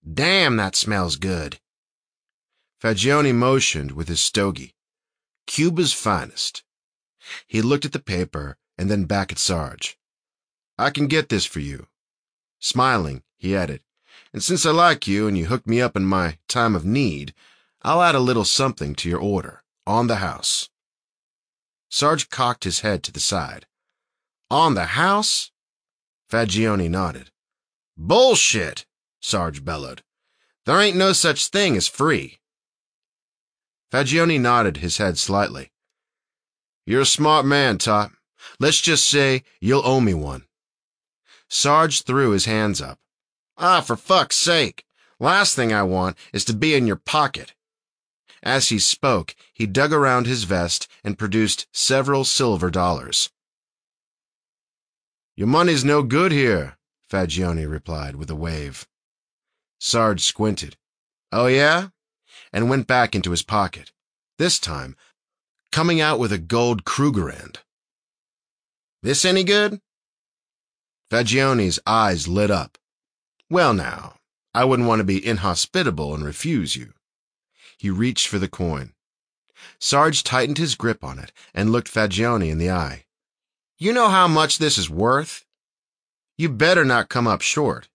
Damn, that smells good. Fagioni motioned with his stogie. Cuba's finest. He looked at the paper and then back at Sarge. I can get this for you. Smiling, he added, and since I like you and you hooked me up in my time of need, I'll add a little something to your order, on the house. Sarge cocked his head to the side. On the house? Fagioni nodded. Bullshit, Sarge bellowed. There ain't no such thing as free. Fagioni nodded his head slightly. You're a smart man, Top. Let's just say you'll owe me one. Sarge threw his hands up. For fuck's sake. Last thing I want is to be in your pocket. As he spoke, he dug around his vest and produced several silver dollars. Your money's no good here, Fagioni replied with a wave. Sarge squinted. Oh, yeah? And went back into his pocket, this time coming out with a gold Krugerrand. This any good? Fagioni's eyes lit up. Well now, I wouldn't want to be inhospitable and refuse you. He reached for the coin. Sarge tightened his grip on it and looked Fagioni in the eye. You know how much this is worth? You better not come up short.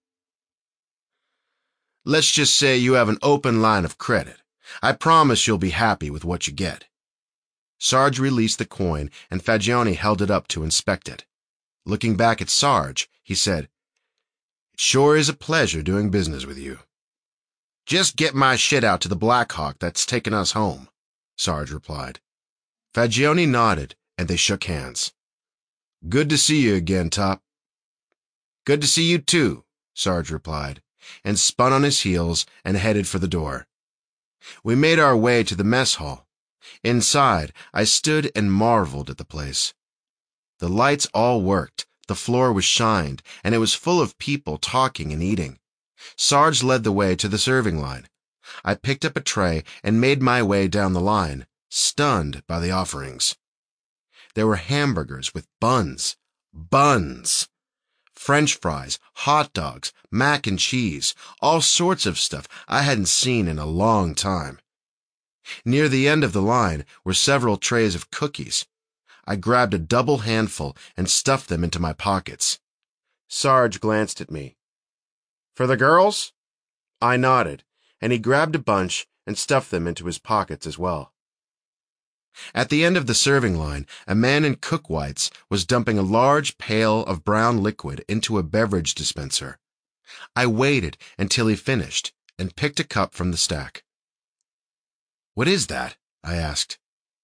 Let's just say you have an open line of credit. I promise you'll be happy with what you get. Sarge released the coin, and Fagioni held it up to inspect it. Looking back at Sarge, he said, It sure is a pleasure doing business with you. Just get my shit out to the Blackhawk that's taking us home, Sarge replied. Fagioni nodded, and they shook hands. Good to see you again, Top. Good to see you too, Sarge replied, and spun on his heels and headed for the door. We made our way to the mess hall. Inside, I stood and marveled at the place. The lights all worked, the floor was shined, and it was full of people talking and eating. Sarge led the way to the serving line. I picked up a tray and made my way down the line, stunned by the offerings. There were hamburgers with buns. French fries, hot dogs, mac and cheese, all sorts of stuff I hadn't seen in a long time. Near the end of the line were several trays of cookies. I grabbed a double handful and stuffed them into my pockets. Sarge glanced at me. For the girls? I nodded, and he grabbed a bunch and stuffed them into his pockets as well. At the end of the serving line, a man in cook whites was dumping a large pail of brown liquid into a beverage dispenser. I waited until he finished and picked a cup from the stack. What is that? I asked.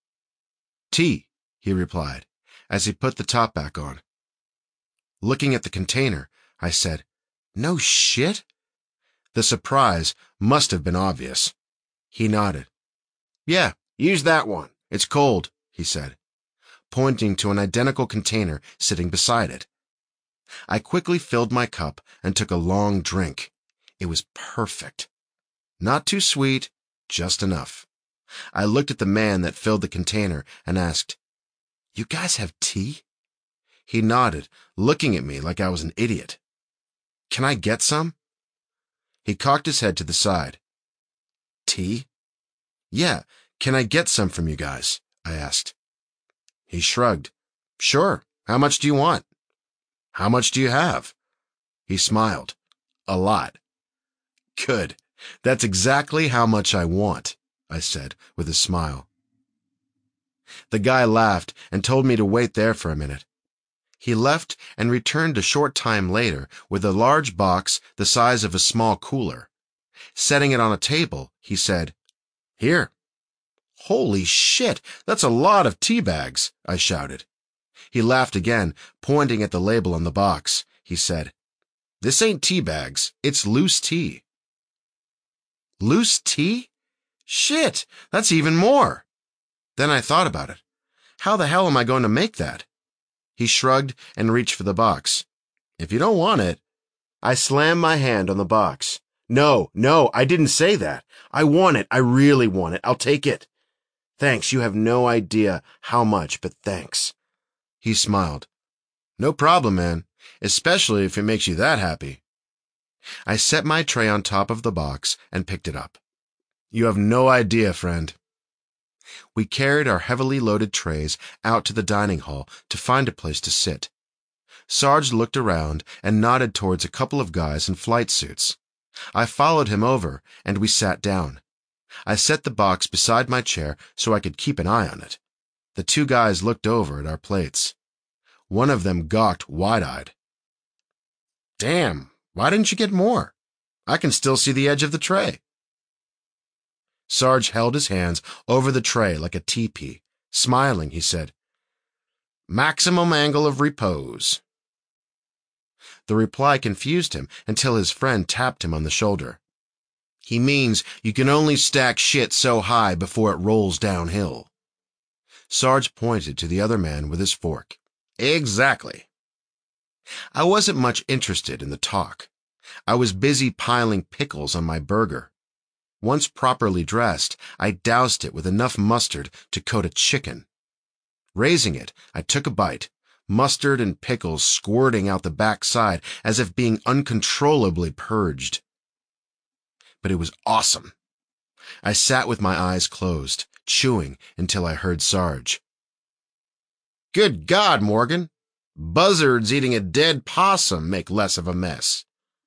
Tea, he replied, as he put the top back on. Looking at the container, I said, No shit? The surprise must have been obvious. He nodded. Yeah, use that one. It's cold, he said, pointing to an identical container sitting beside it. I quickly filled my cup and took a long drink. It was perfect. Not too sweet, just enough. I looked at the man that filled the container and asked, You guys have tea? He nodded, looking at me like I was an idiot. Can I get some? He cocked his head to the side. Tea? Yeah, can I get some from you guys? I asked. He shrugged. Sure, how much do you want? How much do you have? He smiled. A lot. Good. That's exactly how much I want, I said with a smile. The guy laughed and told me to wait there for a minute. He left and returned a short time later with a large box the size of a small cooler. Setting it on a table, he said, Here. Holy shit, that's a lot of tea bags, I shouted. He laughed again, pointing at the label on the box. He said, This ain't tea bags, it's loose tea. Loose tea? Shit, that's even more. Then I thought about it. How the hell am I going to make that? He shrugged and reached for the box. If you don't want it. I slammed my hand on the box. No, I didn't say that. I want it. I really want it. I'll take it. Thanks, you have no idea how much, but thanks. He smiled. No problem, man, especially if it makes you that happy. I set my tray on top of the box and picked it up. You have no idea, friend. We carried our heavily loaded trays out to the dining hall to find a place to sit. Sarge looked around and nodded towards a couple of guys in flight suits. I followed him over, and we sat down. I set the box beside my chair so I could keep an eye on it. The two guys looked over at our plates. One of them gawked wide-eyed. Damn, why didn't you get more? I can still see the edge of the tray. Sarge held his hands over the tray like a teepee. Smiling, he said, "Maximum angle of repose." The reply confused him until his friend tapped him on the shoulder. "He means you can only stack shit so high before it rolls downhill." Sarge pointed to the other man with his fork. "Exactly." I wasn't much interested in the talk. I was busy piling pickles on my burger. Once properly dressed, I doused it with enough mustard to coat a chicken. Raising it, I took a bite, mustard and pickles squirting out the back side as if being uncontrollably purged. But it was awesome. I sat with my eyes closed, chewing until I heard Sarge. "Good God, Morgan! Buzzards eating a dead possum make less of a mess."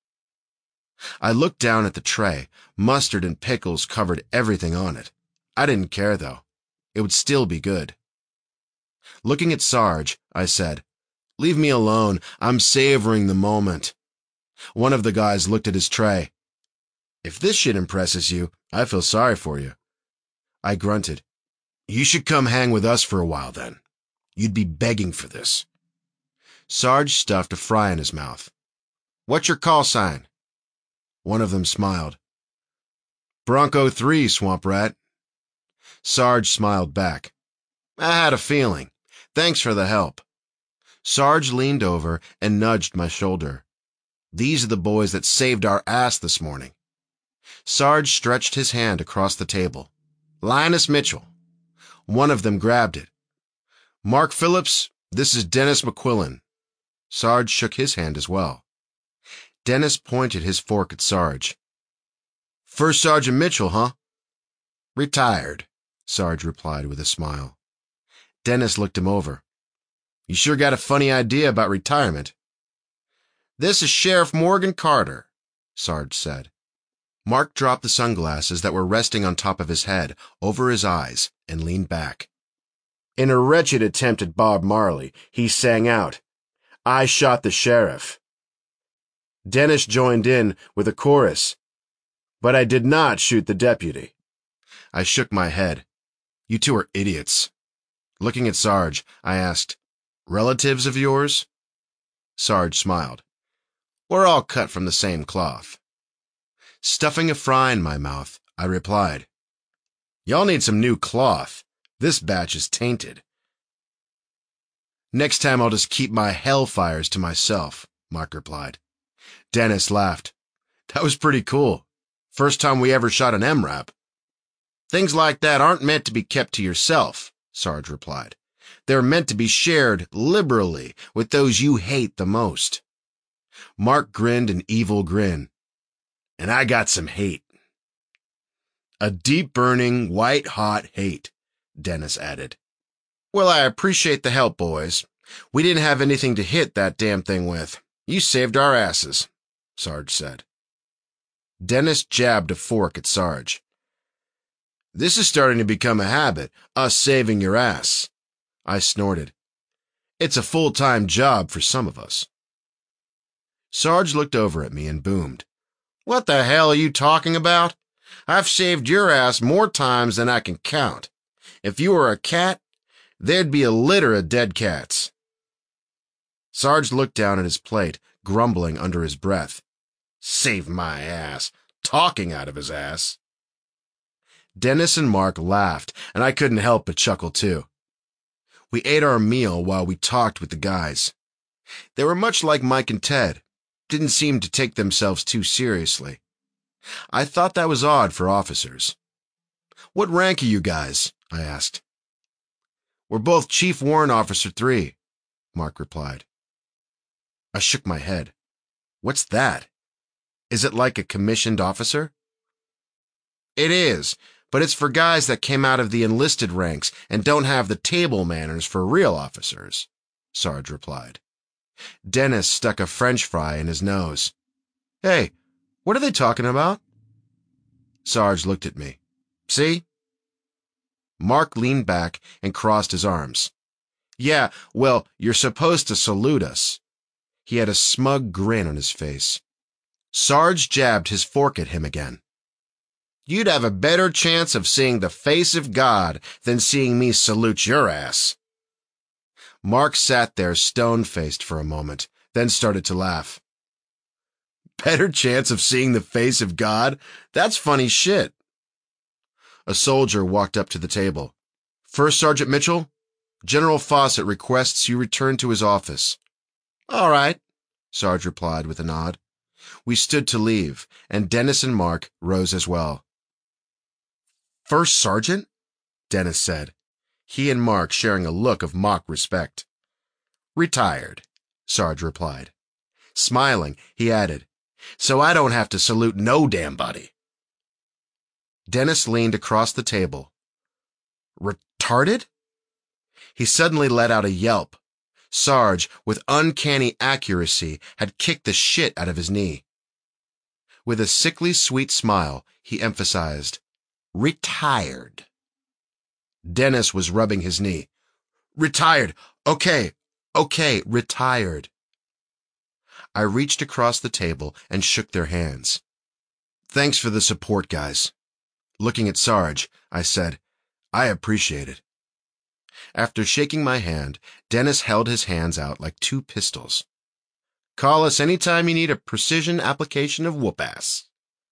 I looked down at the tray. Mustard and pickles covered everything on it. I didn't care, though. It would still be good. Looking at Sarge, I said, "Leave me alone. I'm savoring the moment." One of the guys looked at his tray. "If this shit impresses you, I feel sorry for you." I grunted. "You should come hang with us for a while, then. You'd be begging for this." Sarge stuffed a fry in his mouth. "What's your call sign?" One of them smiled. "Bronco 3, Swamp Rat." Sarge smiled back. "I had a feeling. Thanks for the help." Sarge leaned over and nudged my shoulder. "These are the boys that saved our ass this morning." Sarge stretched his hand across the table. "Linus Mitchell." One of them grabbed it. "Mark Phillips, this is Dennis McQuillan." Sarge shook his hand as well. Dennis pointed his fork at Sarge. "First Sergeant Mitchell, huh?" "Retired," Sarge replied with a smile. Dennis looked him over. "You sure got a funny idea about retirement." "This is Sheriff Morgan Carter," Sarge said. Mark dropped the sunglasses that were resting on top of his head over his eyes and leaned back. In a wretched attempt at Bob Marley, he sang out, "I shot the sheriff." Dennis joined in with a chorus, "But I did not shoot the deputy." I shook my head. "You two are idiots." Looking at Sarge, I asked, "Relatives of yours?" Sarge smiled. "We're all cut from the same cloth." Stuffing a fry in my mouth, I replied, "Y'all need some new cloth. This batch is tainted." "Next time I'll just keep my hellfires to myself," Mark replied. Dennis laughed. "That was pretty cool. First time we ever shot an MRAP." "Things like that aren't meant to be kept to yourself," Sarge replied. "They're meant to be shared liberally with those you hate the most." Mark grinned an evil grin. "And I got some hate." "A deep-burning, white-hot hate," Dennis added. "Well, I appreciate the help, boys. We didn't have anything to hit that damn thing with. You saved our asses," Sarge said. Dennis jabbed a fork at Sarge. "This is starting to become a habit, us saving your ass." I snorted. "It's a full-time job for some of us." Sarge looked over at me and boomed. "What the hell are you talking about? I've saved your ass more times than I can count. If you were a cat, there'd be a litter of dead cats." Sarge looked down at his plate, grumbling under his breath. "Save my ass. Talking out of his ass." Dennis and Mark laughed, and I couldn't help but chuckle too. We ate our meal while we talked with the guys. They were much like Mike and Ted, didn't seem to take themselves too seriously. I thought that was odd for officers. "What rank are you guys?" I asked. "We're both Chief Warrant Officer 3, Mark replied. I shook my head. "What's that?" Is it like a commissioned officer? It is, but it's for guys that came out of the enlisted ranks and don't have the table manners for real officers, Sarge replied. Dennis stuck a French fry in his nose. Hey, what are they talking about? Sarge looked at me. See? Mark leaned back and crossed his arms. Yeah, well, you're supposed to salute us. He had a smug grin on his face. Sarge jabbed his fork at him again. You'd have a better chance of seeing the face of God than seeing me salute your ass. Mark sat there stone-faced for a moment, then started to laugh. Better chance of seeing the face of God? That's funny shit. A soldier walked up to the table. First Sergeant Mitchell, General Fawcett requests you return to his office. All right, Sarge replied with a nod. We stood to leave, and Dennis and Mark rose as well. First Sergeant? Dennis said, he and Mark sharing a look of mock respect. Retired, Sarge replied. Smiling, he added, so I don't have to salute no damn body. Dennis leaned across the table. Retarded? He suddenly let out a yelp. Sarge, with uncanny accuracy, had kicked the shit out of his knee. With a sickly sweet smile, he emphasized, Retired. Dennis was rubbing his knee. Retired. Okay, retired. I reached across the table and shook their hands. Thanks for the support, guys. Looking at Sarge, I said, I appreciate it. After shaking my hand, Dennis held his hands out like two pistols. Call us anytime you need a precision application of whoop-ass.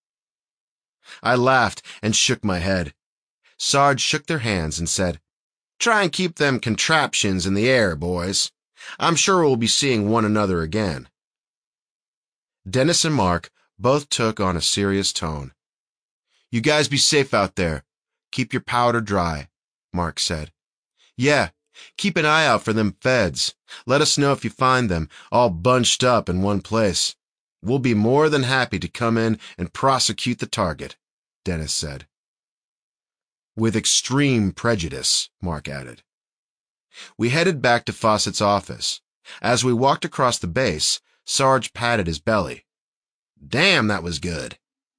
I laughed and shook my head. Sarge shook their hands and said, Try and keep them contraptions in the air, boys. I'm sure we'll be seeing one another again. Dennis and Mark both took on a serious tone. You guys be safe out there. Keep your powder dry, Mark said. Yeah, keep an eye out for them feds. Let us know if you find them, all bunched up in one place. We'll be more than happy to come in and prosecute the target, Dennis said. With extreme prejudice, Mark added. We headed back to Fawcett's office. As we walked across the base, Sarge patted his belly. Damn, that was good.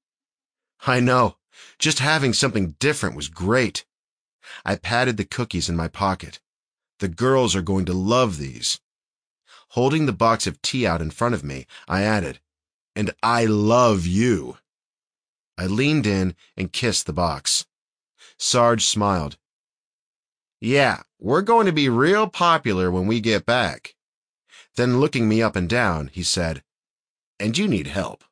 I know. Just having something different was great. I patted the cookies in my pocket. The girls are going to love these. Holding the box of tea out in front of me, I added, And I love you. I leaned in and kissed the box. Sarge smiled. Yeah, we're going to be real popular when we get back. Then looking me up and down, he said, And you need help.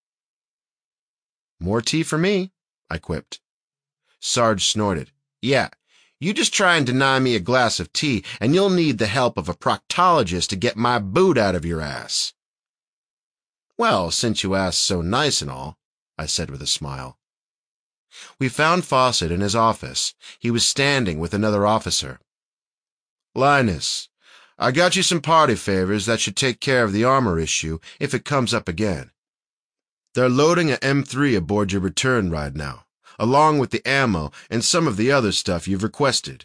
More tea for me, I quipped. Sarge snorted. Yeah, you just try and deny me a glass of tea, and you'll need the help of a proctologist to get my boot out of your ass. Well, since you asked so nice and all, I said with a smile. We found Fawcett in his office. He was standing with another officer. Linus, I got you some party favors that should take care of the armor issue if it comes up again. They're loading a M3 aboard your return ride now, along with the ammo and some of the other stuff you've requested.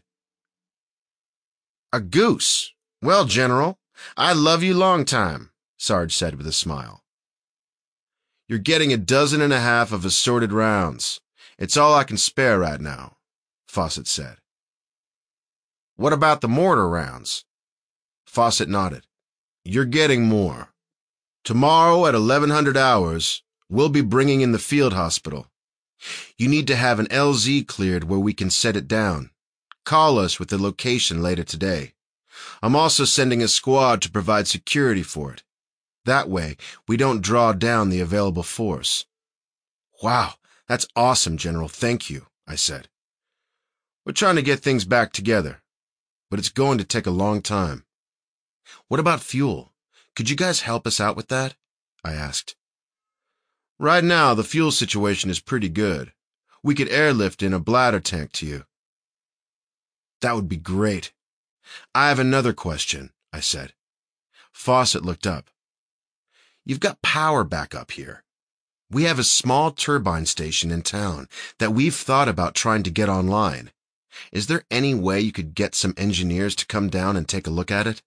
A goose. Well, General, I love you long time, Sarge said with a smile. You're getting 12 of assorted rounds. It's all I can spare right now, Fawcett said. What about the mortar rounds? Fawcett nodded. You're getting more. Tomorrow at 1100 hours, we'll be bringing in the field hospital. You need to have an LZ cleared where we can set it down. Call us with the location later today. I'm also sending a squad to provide security for it. That way, we don't draw down the available force. Wow, that's awesome, General. Thank you, I said. We're trying to get things back together, but it's going to take a long time. What about fuel? Could you guys help us out with that? I asked. Right now, the fuel situation is pretty good. We could airlift in a bladder tank to you. That would be great. I have another question, I said. Fawcett looked up. You've got power back up here. We have a small turbine station in town that we've thought about trying to get online. Is there any way you could get some engineers to come down and take a look at it?"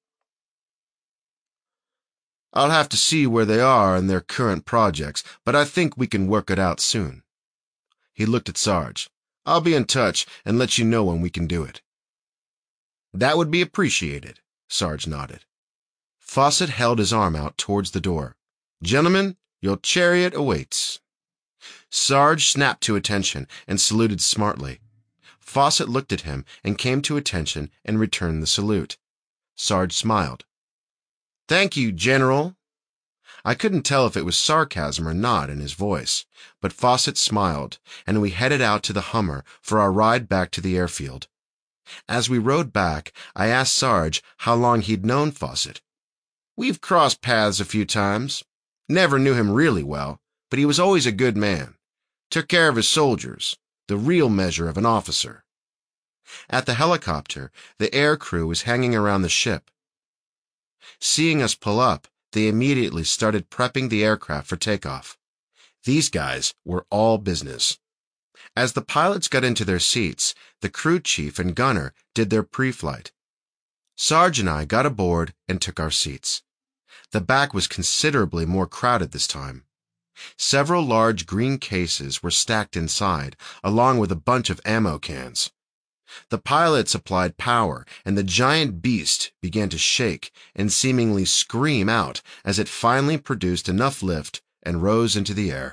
"I'll have to see where they are in their current projects, but I think we can work it out soon." He looked at Sarge. "I'll be in touch and let you know when we can do it." "That would be appreciated," Sarge nodded. Fawcett held his arm out towards the door. "Gentlemen, your chariot awaits." Sarge snapped to attention and saluted smartly. Fawcett looked at him and came to attention and returned the salute. Sarge smiled. "Thank you, General." I couldn't tell if it was sarcasm or not in his voice, but Fawcett smiled, and we headed out to the Hummer for our ride back to the airfield. As we rode back, I asked Sarge how long he'd known Fawcett. "We've crossed paths a few times. Never knew him really well, but he was always a good man. Took care of his soldiers, the real measure of an officer." At the helicopter, the air crew was hanging around the ship. Seeing us pull up, they immediately started prepping the aircraft for takeoff. These guys were all business. As the pilots got into their seats, the crew chief and gunner did their pre-flight. Sarge and I got aboard and took our seats. The back was considerably more crowded this time. Several large green cases were stacked inside, along with a bunch of ammo cans. The pilots applied power, and the giant beast began to shake and seemingly scream out as it finally produced enough lift and rose into the air.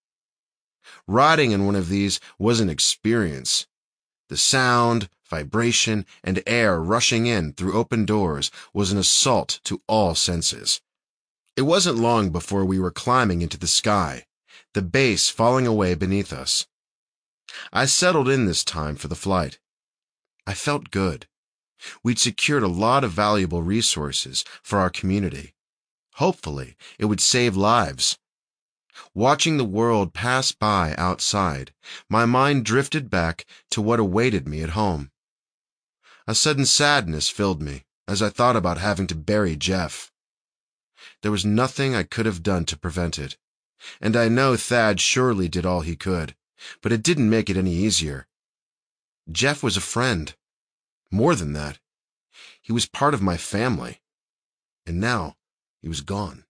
Riding in one of these was an experience. The sound, vibration, and air rushing in through open doors was an assault to all senses. It wasn't long before we were climbing into the sky, the base falling away beneath us. I settled in this time for the flight. I felt good. We'd secured a lot of valuable resources for our community. Hopefully, it would save lives. Watching the world pass by outside, my mind drifted back to what awaited me at home. A sudden sadness filled me as I thought about having to bury Jeff. There was nothing I could have done to prevent it, and I know Thad surely did all he could, but it didn't make it any easier. Jeff was a friend. More than that, he was part of my family, and now he was gone.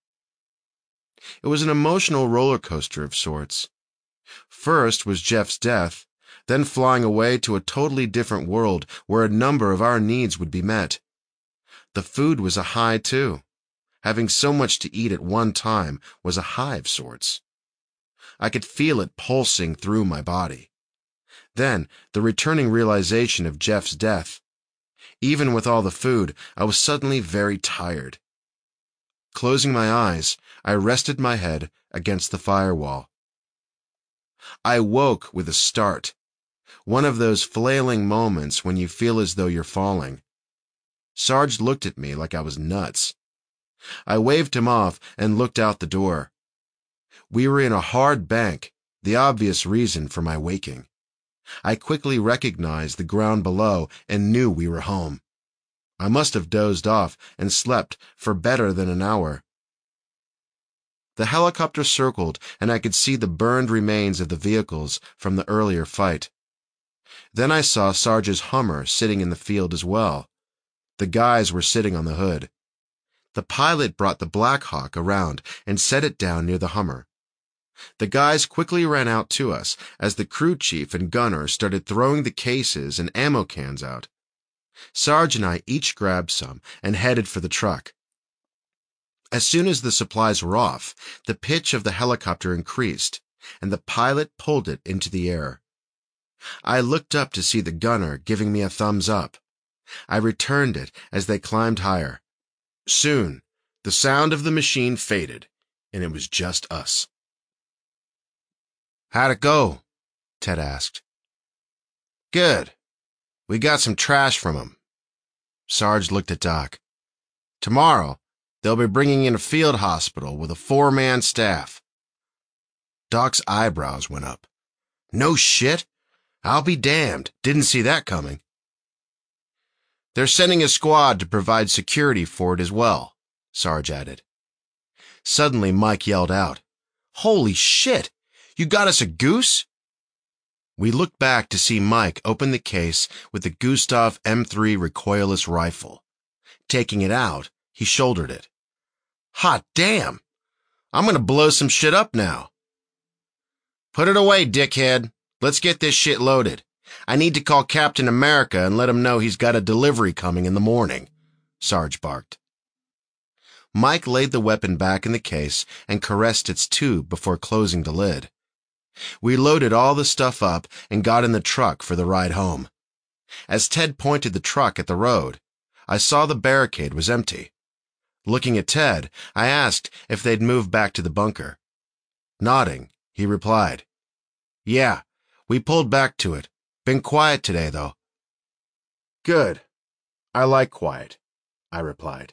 It was an emotional roller coaster of sorts. First was Jeff's death, then flying away to a totally different world where a number of our needs would be met. The food was a high, too. Having so much to eat at one time was a high of sorts. I could feel it pulsing through my body. Then, the returning realization of Jeff's death. Even with all the food, I was suddenly very tired. Closing my eyes, I rested my head against the firewall. I woke with a start, one of those flailing moments when you feel as though you're falling. Sarge looked at me like I was nuts. I waved him off and looked out the door. We were in a hard bank, the obvious reason for my waking. I quickly recognized the ground below and knew we were home. I must have dozed off and slept for better than an hour. The helicopter circled, and I could see the burned remains of the vehicles from the earlier fight. Then I saw Sarge's Hummer sitting in the field as well. The guys were sitting on the hood. The pilot brought the Black Hawk around and set it down near the Hummer. The guys quickly ran out to us as the crew chief and gunner started throwing the cases and ammo cans out. Sarge and I each grabbed some and headed for the truck. As soon as the supplies were off, the pitch of the helicopter increased, and the pilot pulled it into the air. I looked up to see the gunner giving me a thumbs up. I returned it as they climbed higher. Soon, the sound of the machine faded, and it was just us. "How'd it go?" Ted asked. "Good. We got some trash from him." Sarge looked at Doc. "Tomorrow, they'll be bringing in a field hospital with a 4-man staff." Doc's eyebrows went up. "No shit? I'll be damned. Didn't see that coming." "They're sending a squad to provide security for it as well," Sarge added. Suddenly, Mike yelled out, Holy shit! You got us a goose? We looked back to see Mike open the case with the Gustav M3 recoilless rifle. Taking it out, he shouldered it. Hot damn! I'm gonna blow some shit up now. Put it away, dickhead. Let's get this shit loaded. I need to call Captain America and let him know he's got a delivery coming in the morning, Sarge barked. Mike laid the weapon back in the case and caressed its tube before closing the lid. We loaded all the stuff up and got in the truck for the ride home. As Ted pointed the truck at the road, I saw the barricade was empty. Looking at Ted, I asked if they'd moved back to the bunker. Nodding, he replied, "Yeah, we pulled back to it. Been quiet today, though." "Good. I like quiet," I replied.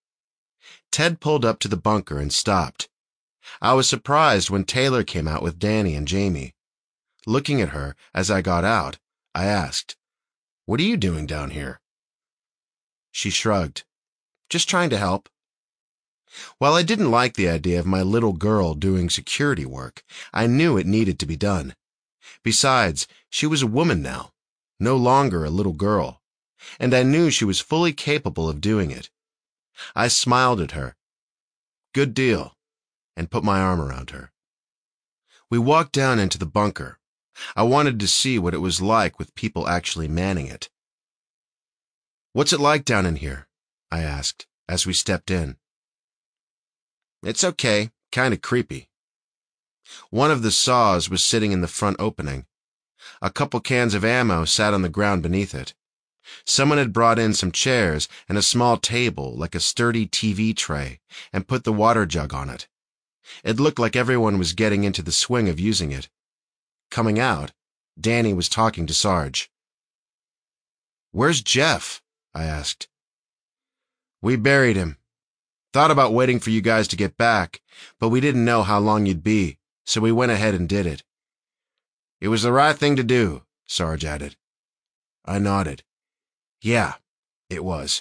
Ted pulled up to the bunker and stopped. I was surprised when Taylor came out with Danny and Jamie. Looking at her as I got out, I asked, "What are you doing down here?" She shrugged. "Just trying to help." While I didn't like the idea of my little girl doing security work, I knew it needed to be done. Besides, she was a woman now, no longer a little girl, and I knew she was fully capable of doing it. I smiled at her. "Good deal," and put my arm around her. We walked down into the bunker. I wanted to see what it was like with people actually manning it. "What's it like down in here?" I asked as we stepped in. "It's okay, kind of creepy." One of the saws was sitting in the front opening. A couple cans of ammo sat on the ground beneath it. Someone had brought in some chairs and a small table like a sturdy TV tray and put the water jug on it. It looked like everyone was getting into the swing of using it. Coming out, Danny was talking to Sarge. "Where's Jeff?" I asked. "We buried him. Thought about waiting for you guys to get back, but we didn't know how long you'd be, so we went ahead and did it." "It was the right thing to do," Sarge added. I nodded. "Yeah, it was."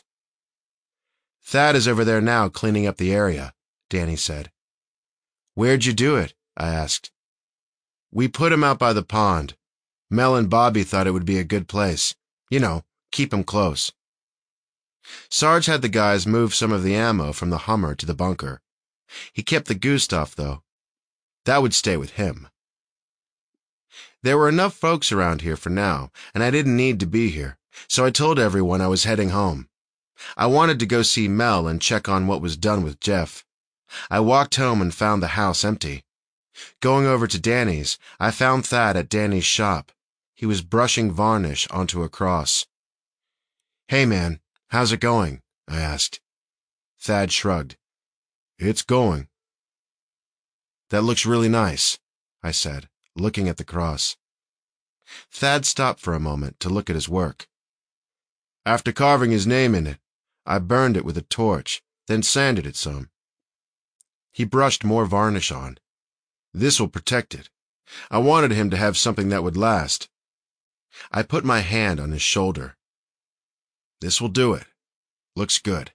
"Thad is over there now cleaning up the area," Danny said. "Where'd you do it?" I asked. "We put him out by the pond. Mel and Bobby thought it would be a good place. You know, keep him close." Sarge had the guys move some of the ammo from the Hummer to the bunker. He kept the Gustav, though. That would stay with him. There were enough folks around here for now, and I didn't need to be here, so I told everyone I was heading home. I wanted to go see Mel and check on what was done with Jeff. I walked home and found the house empty. Going over to Danny's, I found Thad at Danny's shop. He was brushing varnish onto a cross. "Hey, man, how's it going?" I asked. Thad shrugged. "It's going." "That looks really nice," I said, looking at the cross. Thad stopped for a moment to look at his work. "After carving his name in it, I burned it with a torch, then sanded it some." He brushed more varnish on. "This will protect it. I wanted him to have something that would last." I put my hand on his shoulder. "This will do it. Looks good."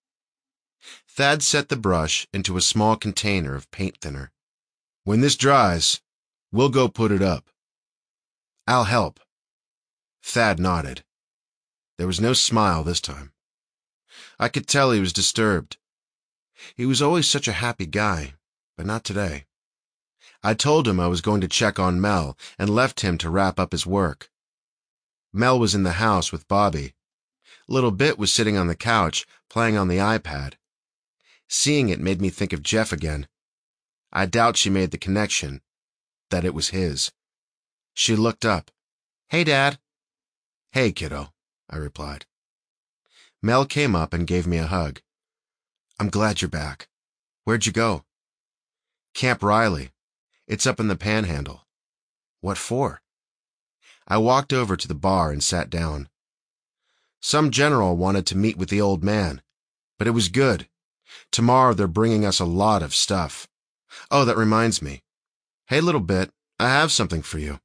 Thad set the brush into a small container of paint thinner. "When this dries, we'll go put it up." "I'll help." Thad nodded. There was no smile this time. I could tell he was disturbed. He was always such a happy guy, but not today. I told him I was going to check on Mel and left him to wrap up his work. Mel was in the house with Bobby. Little Bit was sitting on the couch, playing on the iPad. Seeing it made me think of Jeff again. I doubt she made the connection, that it was his. She looked up. "Hey, Dad." "Hey, kiddo," I replied. Mel came up and gave me a hug. "I'm glad you're back. Where'd you go?" "Camp Riley. It's up in the Panhandle." "What for?" I walked over to the bar and sat down. "Some general wanted to meet with the old man, but it was good. Tomorrow they're bringing us a lot of stuff. Oh, that reminds me. Hey, Little Bit, I have something for you."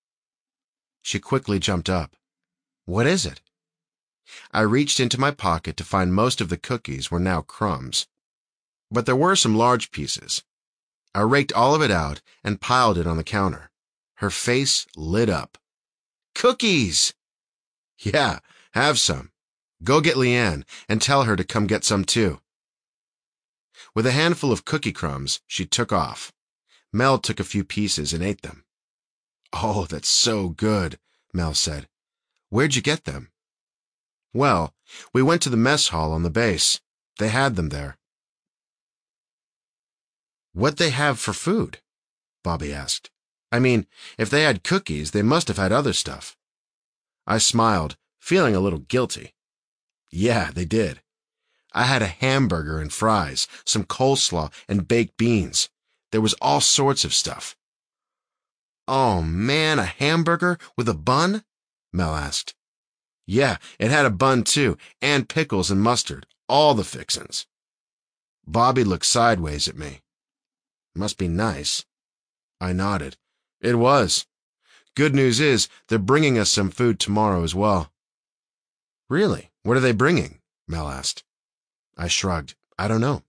She quickly jumped up. "What is it?" I reached into my pocket to find most of the cookies were now crumbs. But there were some large pieces. I raked all of it out and piled it on the counter. Her face lit up. Cookies! Yeah, have some. Go get Leanne and tell her to come get some too. With a handful of cookie crumbs, she took off. Mel took a few pieces and ate them. Oh, that's so good, Mel said. Where'd you get them? Well, we went to the mess hall on the base. They had them there. What'd they have for food? Bobby asked. I mean, if they had cookies, they must have had other stuff. I smiled, feeling a little guilty. Yeah, they did. I had a hamburger and fries, some coleslaw, and baked beans. There was all sorts of stuff. Oh, man, a hamburger with a bun? Mel asked. Yeah, it had a bun too, and pickles and mustard, all the fixins'. Bobby looked sideways at me. Must be nice. I nodded. It was. Good news is, they're bringing us some food tomorrow as well. Really? What are they bringing? Mel asked. I shrugged. I don't know.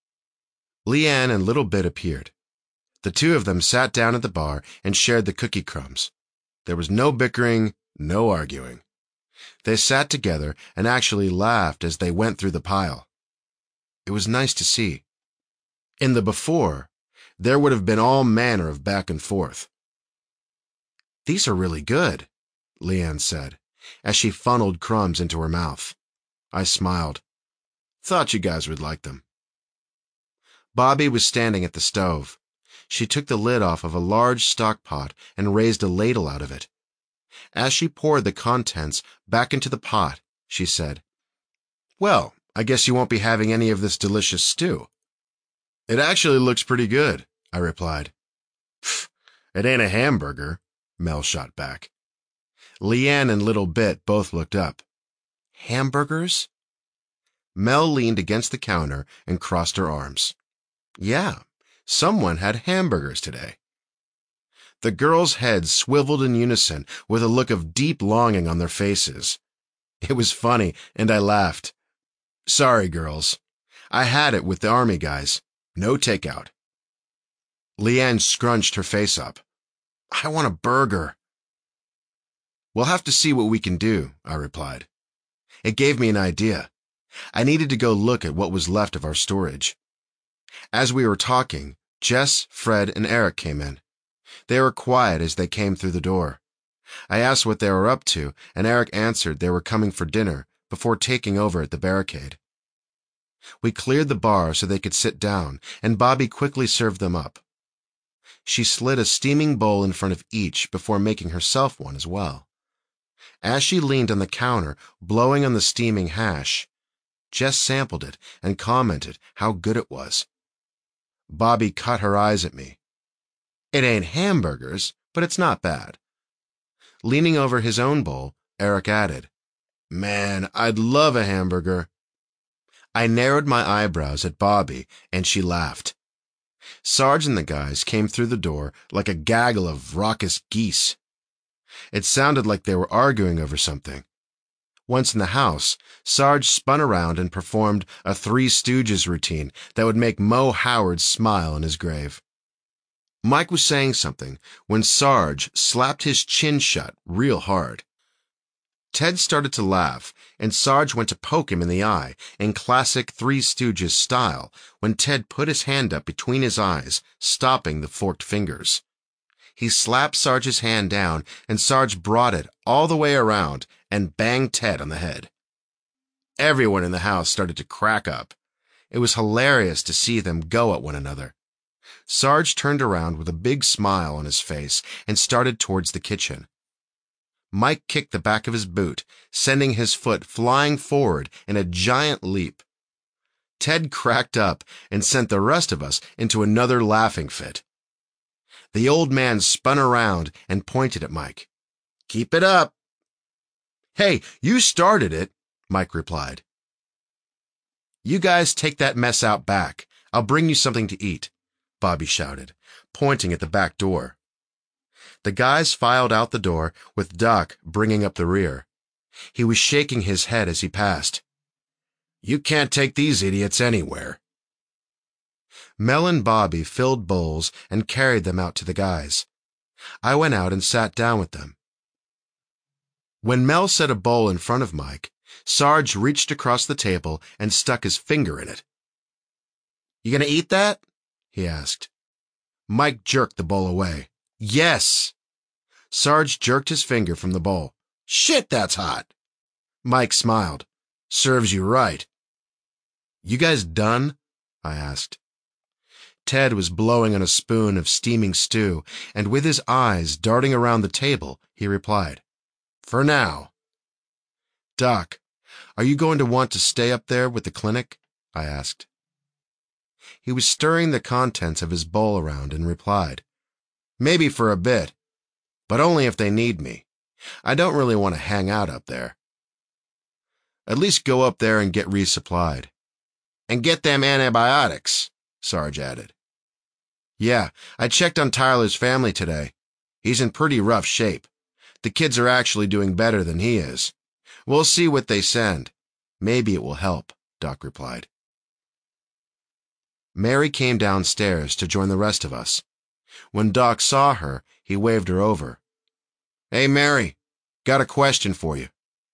Leanne and Little Bit appeared. The two of them sat down at the bar and shared the cookie crumbs. There was no bickering, no arguing. They sat together and actually laughed as they went through the pile. It was nice to see. In the before, there would have been all manner of back and forth. These are really good, Leanne said, as she funneled crumbs into her mouth. I smiled. Thought you guys would like them. Bobby was standing at the stove. She took the lid off of a large stock pot and raised a ladle out of it. As she poured the contents back into the pot, she said, Well, I guess you won't be having any of this delicious stew. It actually looks pretty good, I replied. It ain't a hamburger, Mel shot back. Leanne and Little Bit both looked up. Hamburgers? Mel leaned against the counter and crossed her arms. Yeah, someone had hamburgers today. The girls' heads swiveled in unison with a look of deep longing on their faces. It was funny, and I laughed. Sorry, girls. I had it with the army guys. No takeout. Leanne scrunched her face up. I want a burger. We'll have to see what we can do, I replied. It gave me an idea. I needed to go look at what was left of our storage. As we were talking, Jess, Fred, and Eric came in. They were quiet as they came through the door. I asked what they were up to, and Eric answered they were coming for dinner before taking over at the barricade. We cleared the bar so they could sit down, and Bobby quickly served them up. She slid a steaming bowl in front of each before making herself one as well. As she leaned on the counter, blowing on the steaming hash, Jess sampled it and commented how good it was. Bobby cut her eyes at me. It ain't hamburgers, but it's not bad. Leaning over his own bowl, Eric added, Man, I'd love a hamburger. I narrowed my eyebrows at Bobby, and she laughed. Sarge and the guys came through the door like a gaggle of raucous geese. It sounded like they were arguing over something. Once in the house, Sarge spun around and performed a Three Stooges routine that would make Mo Howard smile in his grave. Mike was saying something when Sarge slapped his chin shut real hard. Ted started to laugh, and Sarge went to poke him in the eye in classic Three Stooges style when Ted put his hand up between his eyes, stopping the forked fingers. He slapped Sarge's hand down, and Sarge brought it all the way around and banged Ted on the head. Everyone in the house started to crack up. It was hilarious to see them go at one another. Sarge turned around with a big smile on his face and started towards the kitchen. Mike kicked the back of his boot, sending his foot flying forward in a giant leap. Ted cracked up and sent the rest of us into another laughing fit. The old man spun around and pointed at Mike. Keep it up. Hey, you started it, Mike replied. You guys take that mess out back. I'll bring you something to eat, Bobby shouted, pointing at the back door. The guys filed out the door, with Doc bringing up the rear. He was shaking his head as he passed. You can't take these idiots anywhere. Mel and Bobby filled bowls and carried them out to the guys. I went out and sat down with them. When Mel set a bowl in front of Mike, Sarge reached across the table and stuck his finger in it. "You gonna eat that?" he asked. Mike jerked the bowl away. "Yes!" Sarge jerked his finger from the bowl. "Shit, that's hot!" Mike smiled. "Serves you right." "You guys done?" I asked. Ted was blowing on a spoon of steaming stew, and with his eyes darting around the table, he replied, "For now." "Doc, are you going to want to stay up there with the clinic?" I asked. He was stirring the contents of his bowl around and replied, "Maybe for a bit, but only if they need me. I don't really want to hang out up there." "At least go up there and get resupplied." "And get them antibiotics," Sarge added. "Yeah, I checked on Tyler's family today. He's in pretty rough shape. The kids are actually doing better than he is. We'll see what they send. Maybe it will help," Doc replied. Mary came downstairs to join the rest of us. When Doc saw her, he waved her over. "Hey, Mary, got a question for you."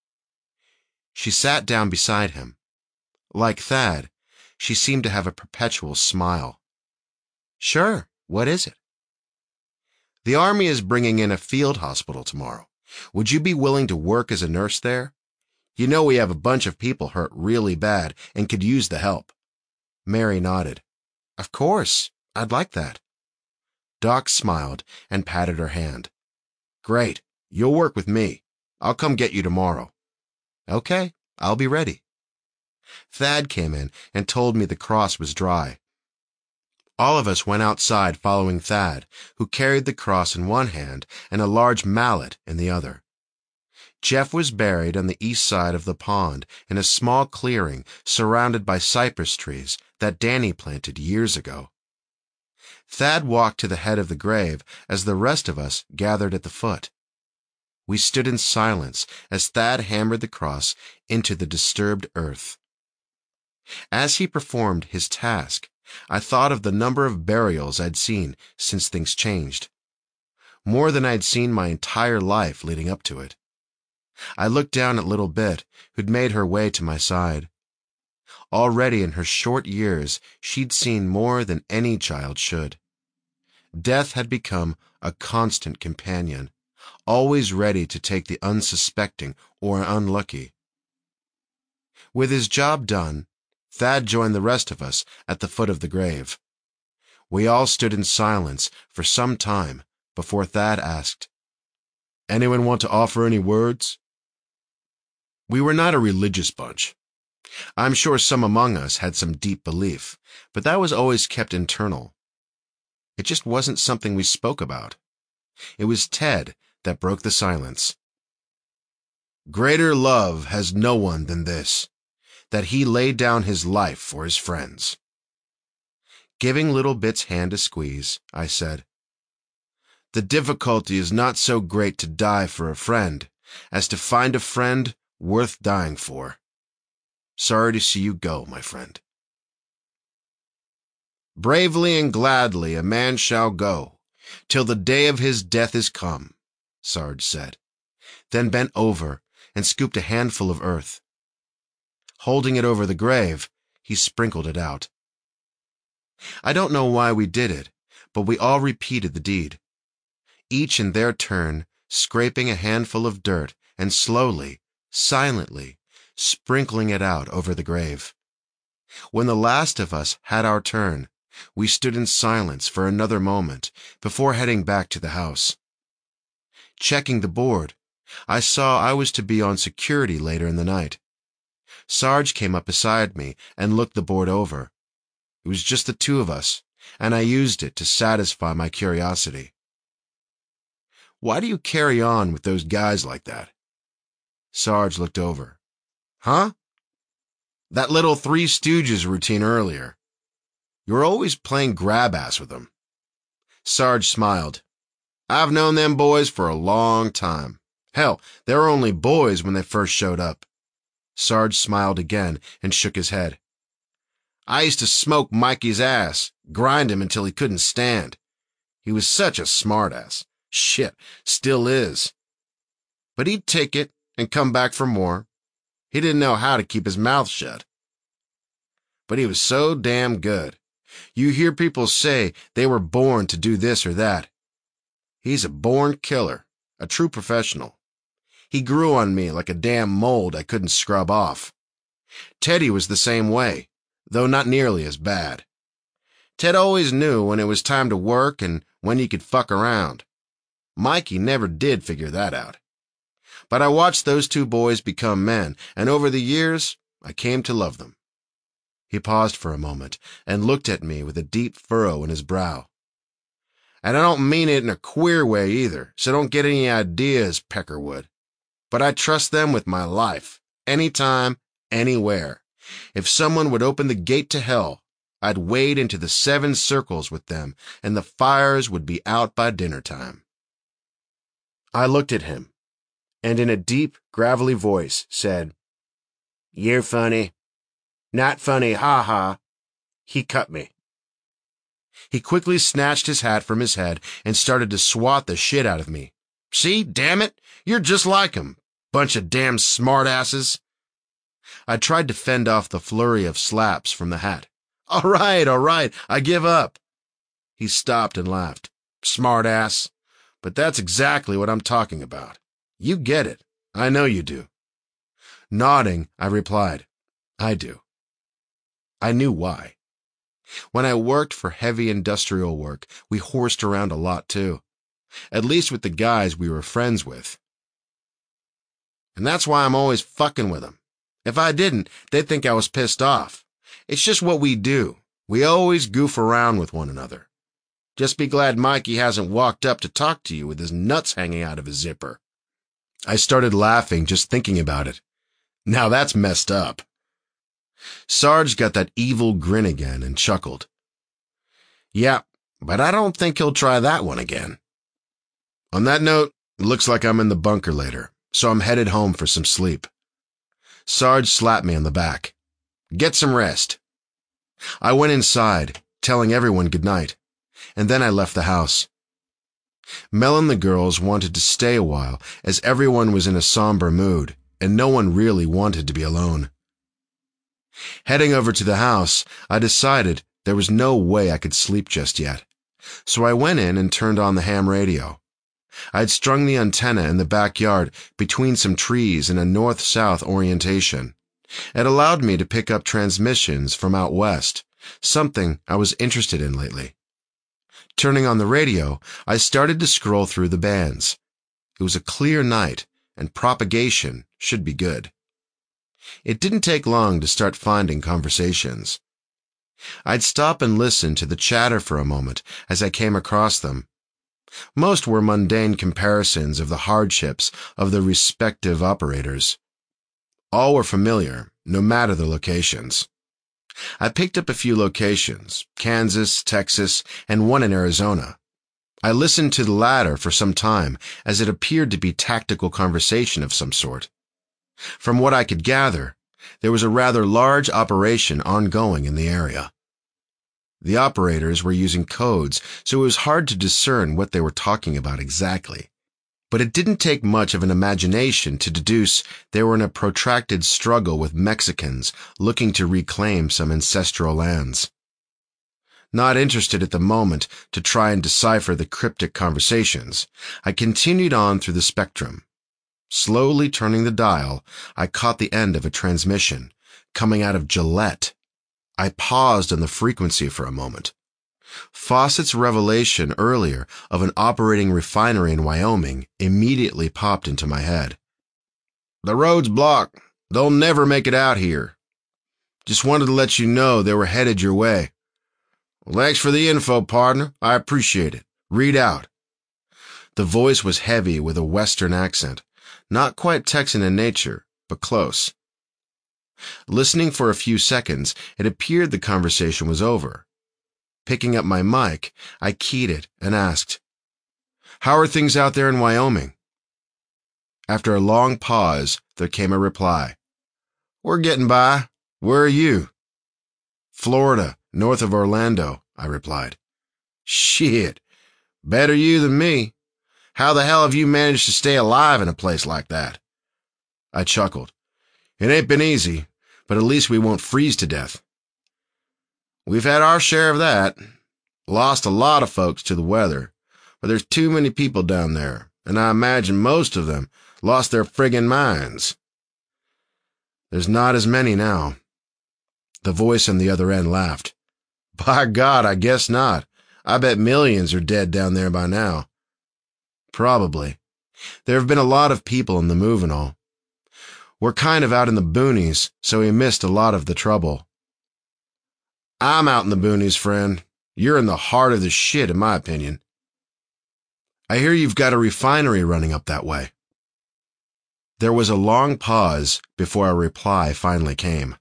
She sat down beside him. Like Thad, she seemed to have a perpetual smile. "Sure, what is it?" "The Army is bringing in a field hospital tomorrow. Would you be willing to work as a nurse there? You know we have a bunch of people hurt really bad and could use the help." Mary nodded. "Of course, I'd like that." Doc smiled and patted her hand. "Great, you'll work with me. I'll come get you tomorrow." "Okay, I'll be ready." Thad came in and told me the cross was dry. All of us went outside following Thad, who carried the cross in one hand and a large mallet in the other. Jeff was buried on the east side of the pond in a small clearing surrounded by cypress trees that Danny planted years ago. Thad walked to the head of the grave as the rest of us gathered at the foot. We stood in silence as Thad hammered the cross into the disturbed earth. As he performed his task, I thought of the number of burials I'd seen since things changed. More than I'd seen my entire life leading up to it. I looked down at little Bit, who'd made her way to my side. Already in her short years, she'd seen more than any child should. Death had become a constant companion, always ready to take the unsuspecting or unlucky. With his job done, Thad joined the rest of us at the foot of the grave. We all stood in silence for some time before Thad asked, "Anyone want to offer any words?" We were not a religious bunch. I'm sure some among us had some deep belief, but that was always kept internal. It just wasn't something we spoke about. It was Ted that broke the silence. "Greater love has no one than this, that he laid down his life for his friends." Giving little Bit's hand a squeeze, I said, "The difficulty is not so great to die for a friend as to find a friend worth dying for. Sorry to see you go, my friend." "Bravely and gladly a man shall go, till the day of his death is come," Sarge said, then bent over and scooped a handful of earth. Holding it over the grave, he sprinkled it out. I don't know why we did it, but we all repeated the deed, each in their turn scraping a handful of dirt and slowly, silently, sprinkling it out over the grave. When the last of us had our turn, we stood in silence for another moment before heading back to the house. Checking the board, I saw I was to be on security later in the night. Sarge came up beside me and looked the board over. It was just the two of us, and I used it to satisfy my curiosity. "Why do you carry on with those guys like that?" Sarge looked over. "Huh? That little Three Stooges routine earlier. You're always playing grab-ass with them." Sarge smiled. "I've known them boys for a long time. Hell, they were only boys when they first showed up." Sarge smiled again and shook his head. I used to smoke Mikey's ass, grind him until he couldn't stand. He was such a smartass. Shit, still is. But he'd take it and come back for more. He didn't know how to keep his mouth shut. But he was so damn good. You hear people say they were born to do this or that. He's a born killer, a true professional. He grew on me like a damn mold I couldn't scrub off. Teddy was the same way, though not nearly as bad. Ted always knew when it was time to work and when he could fuck around. Mikey never did figure that out. But I watched those two boys become men, and over the years, I came to love them. He paused for a moment and looked at me with a deep furrow in his brow. And I don't mean it in a queer way either, so don't get any ideas, Peckerwood. But I trust them with my life, anytime, anywhere. If someone would open the gate to hell, I'd wade into the 7 circles with them, and the fires would be out by dinner time. I looked at him, and in a deep, gravelly voice said, "You're funny. Not funny, ha-ha." He cut me. He quickly snatched his hat from his head and started to swat the shit out of me. "See, damn it, you're just like him, bunch of damn smartasses." I tried to fend off the flurry of slaps from the hat. All right, I give up." He stopped and laughed. "Smartass. But that's exactly what I'm talking about. You get it. I know you do." Nodding, I replied, "I do." I knew why. When I worked for heavy industrial work, we horsed around a lot too. At least with the guys we were friends with. And that's why I'm always fucking with them. If I didn't, they'd think I was pissed off. It's just what we do. We always goof around with one another. Just be glad Mikey hasn't walked up to talk to you with his nuts hanging out of his zipper. I started laughing just thinking about it. Now that's messed up. Sarge got that evil grin again and chuckled. "Yeah, but I don't think he'll try that one again." On that note, it looks like I'm in the bunker later, so I'm headed home for some sleep. Sarge slapped me on the back. "Get some rest." I went inside, telling everyone goodnight, and then I left the house. Mel and the girls wanted to stay a while, as everyone was in a somber mood, and no one really wanted to be alone. Heading over to the house, I decided there was no way I could sleep just yet, so I went in and turned on the ham radio. I'd strung the antenna in the backyard between some trees in a north-south orientation. It allowed me to pick up transmissions from out west, something I was interested in lately. Turning on the radio, I started to scroll through the bands. It was a clear night, and propagation should be good. It didn't take long to start finding conversations. I'd stop and listen to the chatter for a moment as I came across them. Most were mundane comparisons of the hardships of the respective operators. All were familiar, no matter the locations. I picked up a few locations, Kansas, Texas, and one in Arizona. I listened to the latter for some time, as it appeared to be tactical conversation of some sort. From what I could gather, there was a rather large operation ongoing in the area. The operators were using codes, so it was hard to discern what they were talking about exactly. But it didn't take much of an imagination to deduce they were in a protracted struggle with Mexicans looking to reclaim some ancestral lands. Not interested at the moment to try and decipher the cryptic conversations, I continued on through the spectrum. Slowly turning the dial, I caught the end of a transmission, coming out of Gillette. I paused on the frequency for a moment. Fawcett's revelation earlier of an operating refinery in Wyoming immediately popped into my head. "The road's blocked. They'll never make it out here. Just wanted to let you know they were headed your way." "Well, thanks for the info, partner. I appreciate it. Read out." The voice was heavy with a Western accent, not quite Texan in nature, but close. Listening for a few seconds, it appeared the conversation was over. Picking up my mic, I keyed it and asked, "How are things out there in Wyoming?" After a long pause, there came a reply. "We're getting by. Where are you?" Florida, north of Orlando, I replied. Shit. Better you than me. How the hell have you managed to stay alive in a place like that? I chuckled. It ain't been easy, but at least we won't freeze to death. We've had our share of that. Lost a lot of folks to the weather, but there's too many people down there, and I imagine most of them lost their friggin' minds. There's not as many now. The voice on the other end laughed. By God, I guess not. I bet millions are dead down there by now. Probably. There have been a lot of people in the move and all. We're kind of out in the boonies, so we missed a lot of the trouble. I'm out in the boonies, friend. You're in the heart of the shit, in my opinion. I hear you've got a refinery running up that way. There was a long pause before a reply finally came.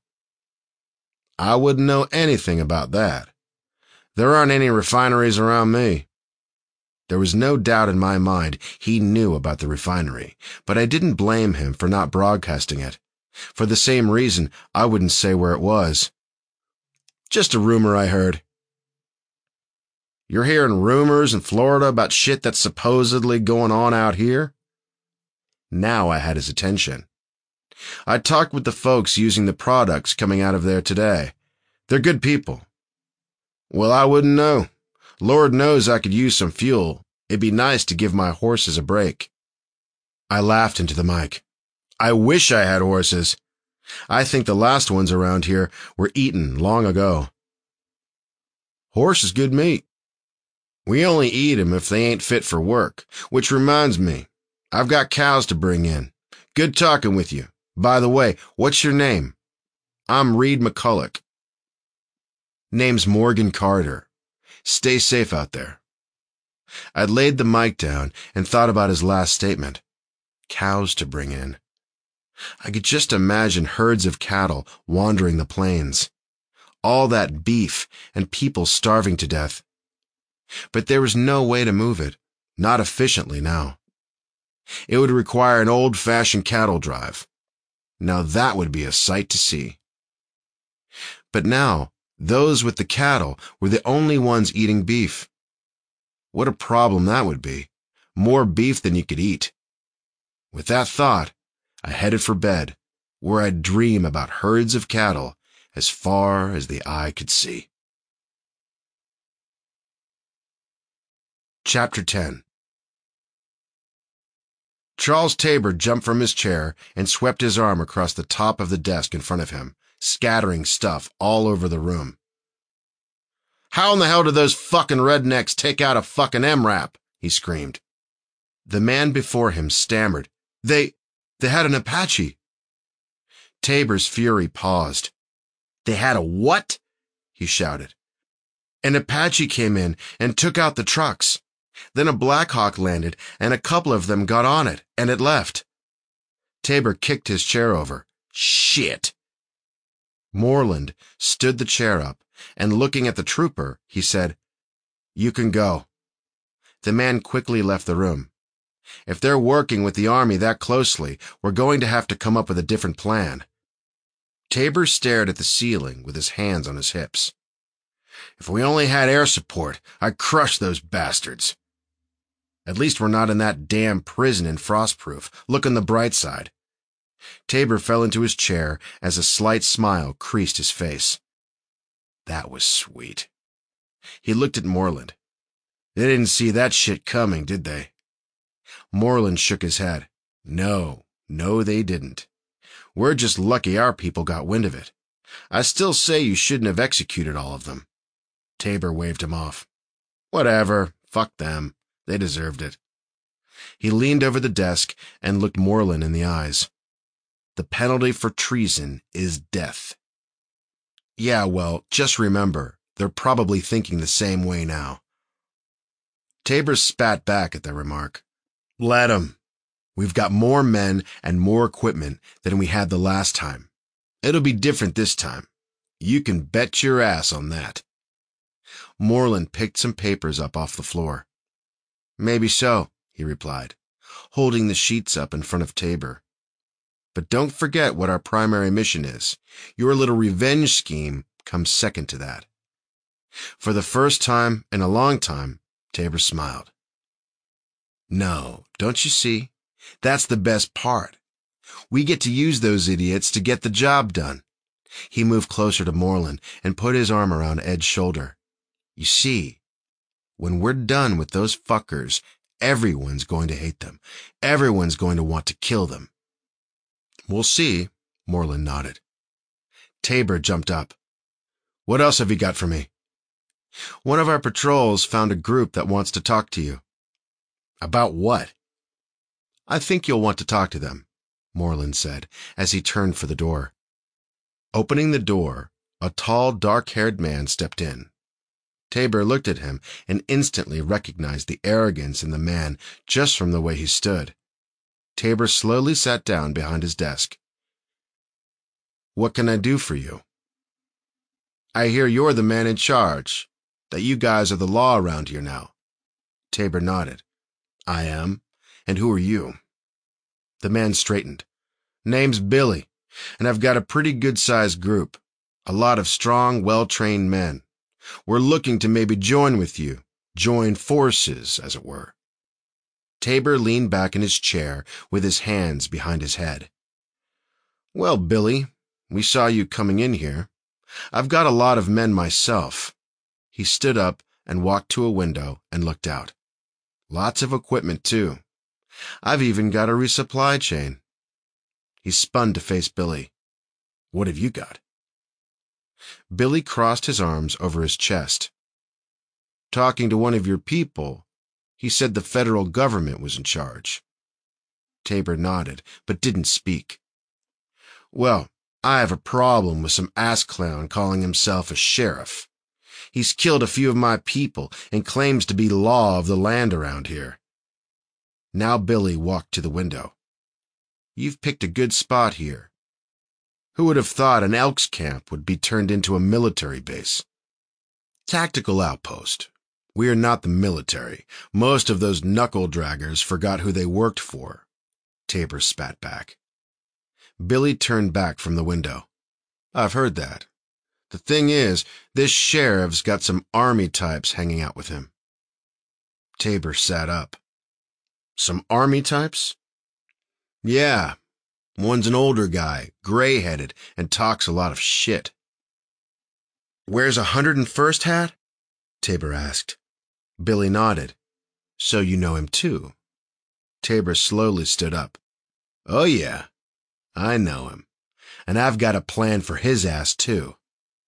I wouldn't know anything about that. There aren't any refineries around me. There was no doubt in my mind he knew about the refinery, but I didn't blame him for not broadcasting it. For the same reason, I wouldn't say where it was. Just a rumor I heard. You're hearing rumors in Florida about shit that's supposedly going on out here? Now I had his attention. I talked with the folks using the products coming out of there today. They're good people. Well, I wouldn't know. Lord knows I could use some fuel. It'd be nice to give my horses a break. I laughed into the mic. I wish I had horses. I think the last ones around here were eaten long ago. Horse is good meat. We only eat 'em if they ain't fit for work, which reminds me, I've got cows to bring in. Good talking with you. By the way, what's your name? I'm Reed McCulloch. Name's Morgan Carter. Stay safe out there. I'd laid the mic down and thought about his last statement. Cows to bring in. I could just imagine herds of cattle wandering the plains. All that beef and people starving to death. But there was no way to move it, not efficiently now. It would require an old-fashioned cattle drive. Now that would be a sight to see. But now, those with the cattle were the only ones eating beef. What a problem that would be. More beef than you could eat. With that thought, I headed for bed, where I'd dream about herds of cattle as far as the eye could see. Chapter 10. Charles Tabor jumped from his chair and swept his arm across the top of the desk in front of him, scattering stuff all over the room. How in the hell did those fucking rednecks take out a fucking MRAP? He screamed. The man before him stammered. They had an Apache. Tabor's fury paused. They had a what? He shouted. An Apache came in and took out the trucks. Then a Blackhawk landed, and a couple of them got on it, and it left. Tabor kicked his chair over. Shit! Moreland stood the chair up, and looking at the trooper, he said, You can go. The man quickly left the room. If they're working with the Army that closely, we're going to have to come up with a different plan. Tabor stared at the ceiling with his hands on his hips. If we only had air support, I'd crush those bastards. At least we're not in that damn prison in Frostproof. Look on the bright side. Tabor fell into his chair as a slight smile creased his face. That was sweet. He looked at Moreland. They didn't see that shit coming, did they? Moreland shook his head. No, they didn't. We're just lucky our people got wind of it. I still say you shouldn't have executed all of them. Tabor waved him off. Whatever. Fuck them. They deserved it. He leaned over the desk and looked Moreland in the eyes. The penalty for treason is death. Yeah, well, just remember, they're probably thinking the same way now. Tabor spat back at their remark. Let 'em. We've got more men and more equipment than we had the last time. It'll be different this time. You can bet your ass on that. Moreland picked some papers up off the floor. Maybe so, he replied, holding the sheets up in front of Tabor. But don't forget what our primary mission is. Your little revenge scheme comes second to that. For the first time in a long time, Tabor smiled. No, don't you see? That's the best part. We get to use those idiots to get the job done. He moved closer to Moreland and put his arm around Ed's shoulder. You see, when we're done with those fuckers, everyone's going to hate them. Everyone's going to want to kill them. We'll see, Moreland nodded. Tabor jumped up. What else have you got for me? One of our patrols found a group that wants to talk to you. About what? I think you'll want to talk to them, Moreland said as he turned for the door. Opening the door, a tall, dark-haired man stepped in. Tabor looked at him and instantly recognized the arrogance in the man just from the way he stood. Tabor slowly sat down behind his desk. What can I do for you? I hear you're the man in charge, that you guys are the law around here now. Tabor nodded. I am. And who are you? The man straightened. Name's Billy, and I've got a pretty good-sized group. A lot of strong, well-trained men. We're looking to maybe join with you. Join forces, as it were. Tabor leaned back in his chair with his hands behind his head. Well, Billy, we saw you coming in here. I've got a lot of men myself. He stood up and walked to a window and looked out. Lots of equipment, too. I've even got a resupply chain. He spun to face Billy. What have you got? Billy crossed his arms over his chest. Talking to one of your people, he said the federal government was in charge. Tabor nodded, but didn't speak. Well, I have a problem with some ass clown calling himself a sheriff. He's killed a few of my people and claims to be law of the land around here. Now Billy walked to the window. You've picked a good spot here. Who would have thought an Elks camp would be turned into a military base? Tactical outpost. We are not the military. Most of those knuckle-draggers forgot who they worked for. Tabor spat back. Billy turned back from the window. I've heard that. The thing is, this sheriff's got some army types hanging out with him. Tabor sat up. Some army types? Yeah. One's an older guy, gray-headed, and talks a lot of shit. Wears a 101st hat? Tabor asked. Billy nodded. So you know him too. Tabor slowly stood up. Oh yeah, I know him. And I've got a plan for his ass too.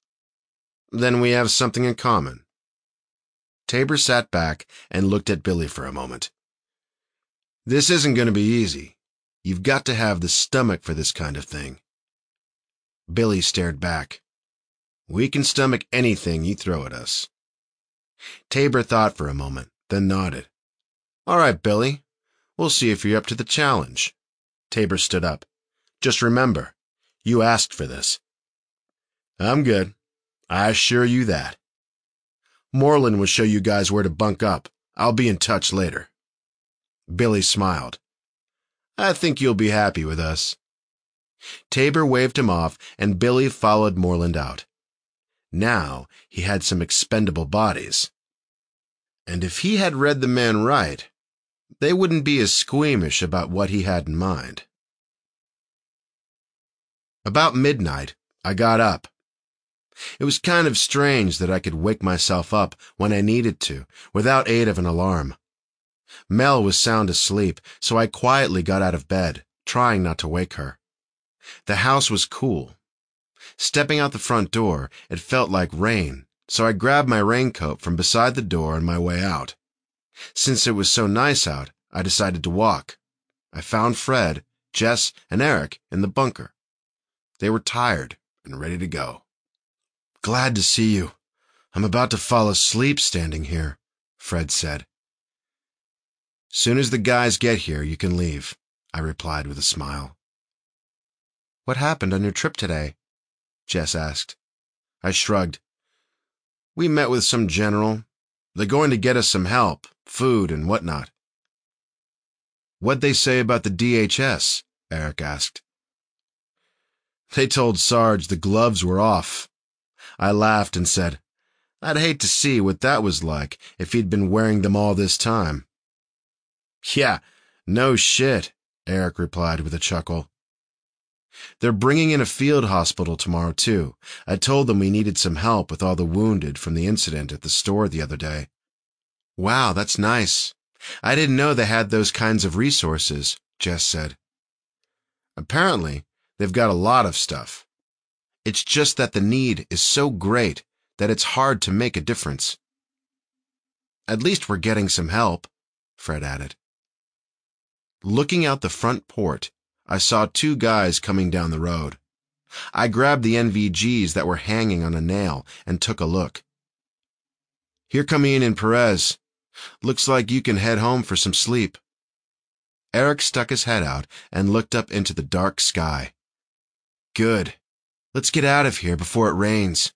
Then we have something in common. Tabor sat back and looked at Billy for a moment. This isn't going to be easy. You've got to have the stomach for this kind of thing. Billy stared back. We can stomach anything you throw at us. Tabor thought for a moment, then nodded. All right, Billy. We'll see if you're up to the challenge. Tabor stood up. Just remember, you asked for this. I'm good. I assure you that. Moreland will show you guys where to bunk up. I'll be in touch later. Billy smiled. I think you'll be happy with us. Tabor waved him off, and Billy followed Moreland out. Now he had some expendable bodies. And if he had read the men right, they wouldn't be as squeamish about what he had in mind. About midnight, I got up. It was kind of strange that I could wake myself up when I needed to, without aid of an alarm. Mel was sound asleep, so I quietly got out of bed, trying not to wake her. The house was cool. Stepping out the front door, it felt like rain, so I grabbed my raincoat from beside the door on my way out. Since it was so nice out, I decided to walk. I found Fred, Jess, and Eric in the bunker. They were tired and ready to go. Glad to see you. I'm about to fall asleep standing here, Fred said. Soon as the guys get here, you can leave, I replied with a smile. What happened on your trip today? Jess asked. I shrugged. We met with some general. They're going to get us some help, food and whatnot. What'd they say about the DHS? Eric asked. They told Sarge the gloves were off. I laughed and said, I'd hate to see what that was like if he'd been wearing them all this time. Yeah, no shit, Eric replied with a chuckle. They're bringing in a field hospital tomorrow, too. I told them we needed some help with all the wounded from the incident at the store the other day. Wow, that's nice. I didn't know they had those kinds of resources, Jess said. Apparently, they've got a lot of stuff. It's just that the need is so great that it's hard to make a difference. At least we're getting some help, Fred added. Looking out the front port, I saw two guys coming down the road. I grabbed the NVGs that were hanging on a nail and took a look. Here come Ian and Perez. Looks like you can head home for some sleep. Eric stuck his head out and looked up into the dark sky. Good. Let's get out of here before it rains.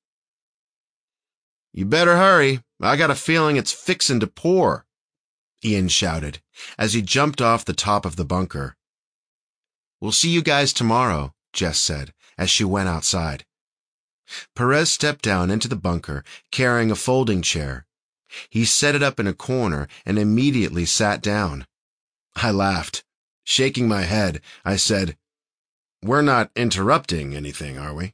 You better hurry. I got a feeling it's fixin' to pour, Ian shouted as he jumped off the top of the bunker. We'll see you guys tomorrow, Jess said as she went outside. Perez stepped down into the bunker carrying a folding chair. He set it up in a corner and immediately sat down. I laughed. Shaking my head, I said, We're not interrupting anything, are we?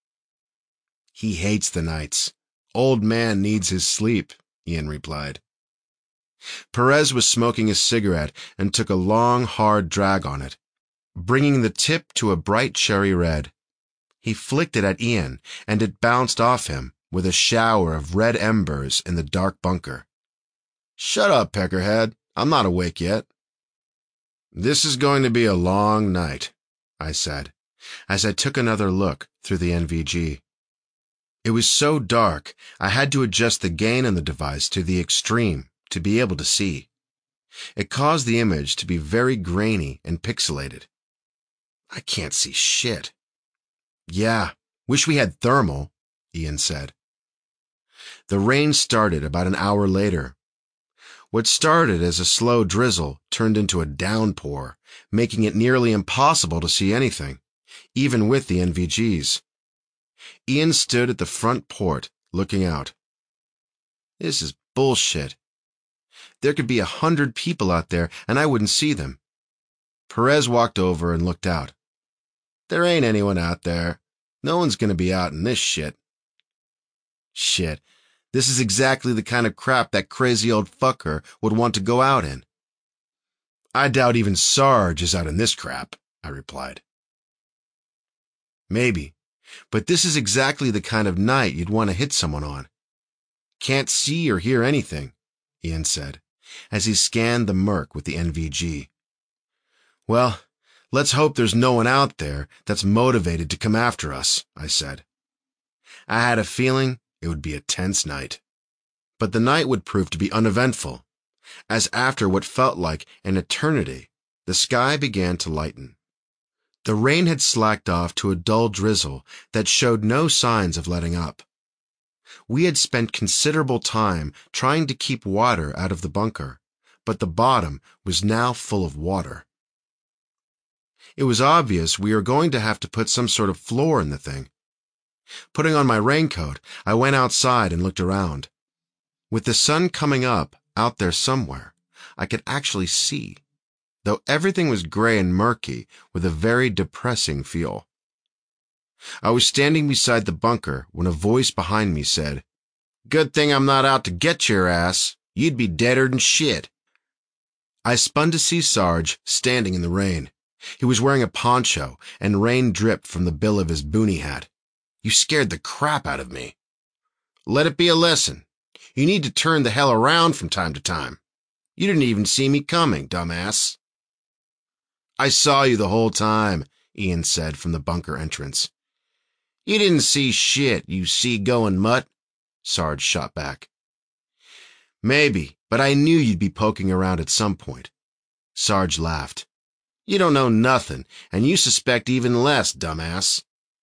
He hates the nights. Old man needs his sleep, Ian replied. Perez was smoking a cigarette and took a long, hard drag on it, bringing the tip to a bright cherry red. He flicked it at Ian, and it bounced off him with a shower of red embers in the dark bunker. Shut up, Peckerhead. I'm not awake yet. This is going to be a long night, I said, as I took another look through the NVG. It was so dark, I had to adjust the gain on the device to the extreme to be able to see. It caused the image to be very grainy and pixelated. I can't see shit. Yeah, wish we had thermal, Ian said. The rain started about an hour later. What started as a slow drizzle turned into a downpour, making it nearly impossible to see anything, even with the NVGs. Ian stood at the front port, looking out. This is bullshit. There could be 100 people out there, and I wouldn't see them. Perez walked over and looked out. There ain't anyone out there. No one's going to be out in this shit. Shit. This is exactly the kind of crap that crazy old fucker would want to go out in. I doubt even Sarge is out in this crap, I replied. Maybe, but this is exactly the kind of night you'd want to hit someone on. Can't see or hear anything, Ian said, as he scanned the murk with the NVG. Well, let's hope there's no one out there that's motivated to come after us, I said. I had a feeling it would be a tense night. But the night would prove to be uneventful, as after what felt like an eternity, the sky began to lighten. The rain had slacked off to a dull drizzle that showed no signs of letting up. We had spent considerable time trying to keep water out of the bunker, but the bottom was now full of water. It was obvious we were going to have to put some sort of floor in the thing. Putting on my raincoat, I went outside and looked around. With the sun coming up out there somewhere, I could actually see, though everything was gray and murky with a very depressing feel. I was standing beside the bunker when a voice behind me said, Good thing I'm not out to get your ass. You'd be deader than shit. I spun to see Sarge standing in the rain. He was wearing a poncho, and rain dripped from the bill of his boonie hat. You scared the crap out of me. Let it be a lesson. You need to turn the hell around from time to time. You didn't even see me coming, dumbass. I saw you the whole time, Ian said from the bunker entrance. You didn't see shit, you sea-going mutt, Sarge shot back. Maybe, but I knew you'd be poking around at some point. Sarge laughed. You don't know nothing, and you suspect even less, dumbass.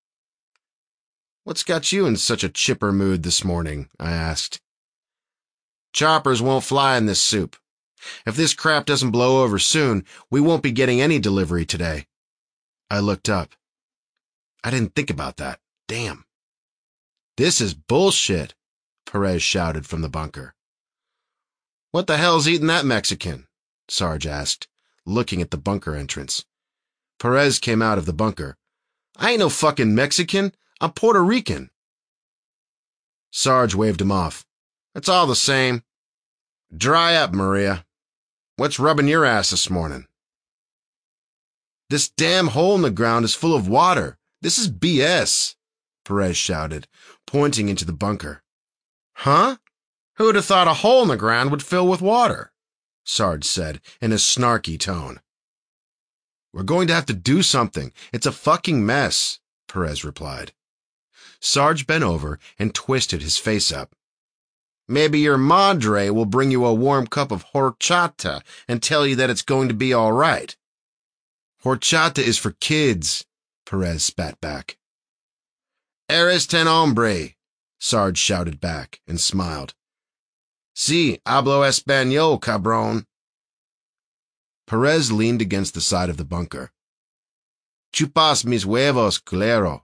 What's got you in such a chipper mood this morning? I asked. Choppers won't fly in this soup. If this crap doesn't blow over soon, we won't be getting any delivery today. I looked up. I didn't think about that. Damn. "This is bullshit," Perez shouted from the bunker. "What the hell's eating that Mexican?" Sarge asked, looking at the bunker entrance. Perez came out of the bunker. "I ain't no fucking Mexican. I'm Puerto Rican." Sarge waved him off. "It's all the same. Dry up, Maria. What's rubbing your ass this morning?" "This damn hole in the ground is full of water. This is BS," Perez shouted, pointing into the bunker. "Huh? Who'd have thought a hole in the ground would fill with water?" Sarge said in a snarky tone. "We're going to have to do something. It's a fucking mess," Perez replied. Sarge bent over and twisted his face up. "Maybe your madre will bring you a warm cup of horchata and tell you that it's going to be all right." "Horchata is for kids," Perez spat back. "Eres ten hombre," Sarge shouted back and smiled. "Sí, hablo español, cabrón." Perez leaned against the side of the bunker. "Chupas mis huevos, culero."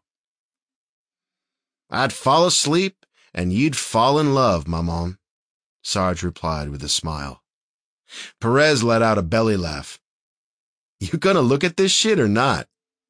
"I'd fall asleep, and you'd fall in love, mamon," Sarge replied with a smile. Perez let out a belly laugh. "You gonna look at this shit or not?"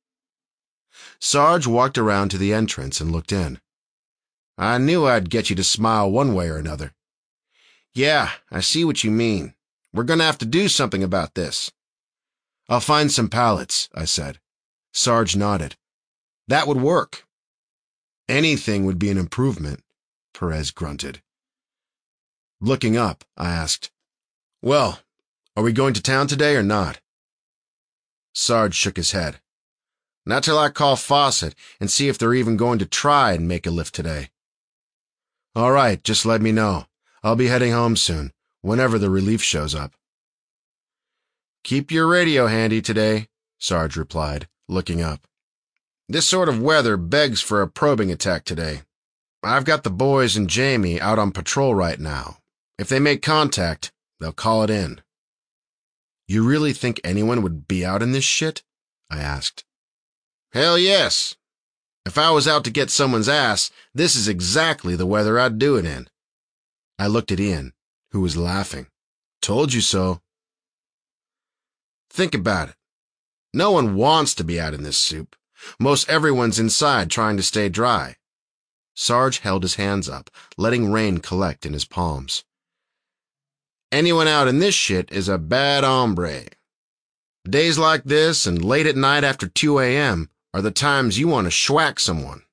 Sarge walked around to the entrance and looked in. "I knew I'd get you to smile one way or another." "Yeah, I see what you mean. We're gonna have to do something about this." "I'll find some pallets," I said. Sarge nodded. "That would work." "Anything would be an improvement," Perez grunted. Looking up, I asked, "Well, are we going to town today or not?" Sarge shook his head. "Not till I call Fawcett and see if they're even going to try and make a lift today." "All right, just let me know. I'll be heading home soon, whenever the relief shows up." "Keep your radio handy today," Sarge replied, looking up. "This sort of weather begs for a probing attack today. I've got the boys and Jamie out on patrol right now. If they make contact, they'll call it in." "You really think anyone would be out in this shit?" I asked. "Hell yes. If I was out to get someone's ass, this is exactly the weather I'd do it in." I looked at Ian, who was laughing. "Told you so." Think about it. No one wants to be out in this soup. Most everyone's inside trying to stay dry. Sarge held his hands up, letting rain collect in his palms. Anyone out in this shit is a bad hombre. Days like this and late at night after 2 a.m. are the times you want to schwack someone.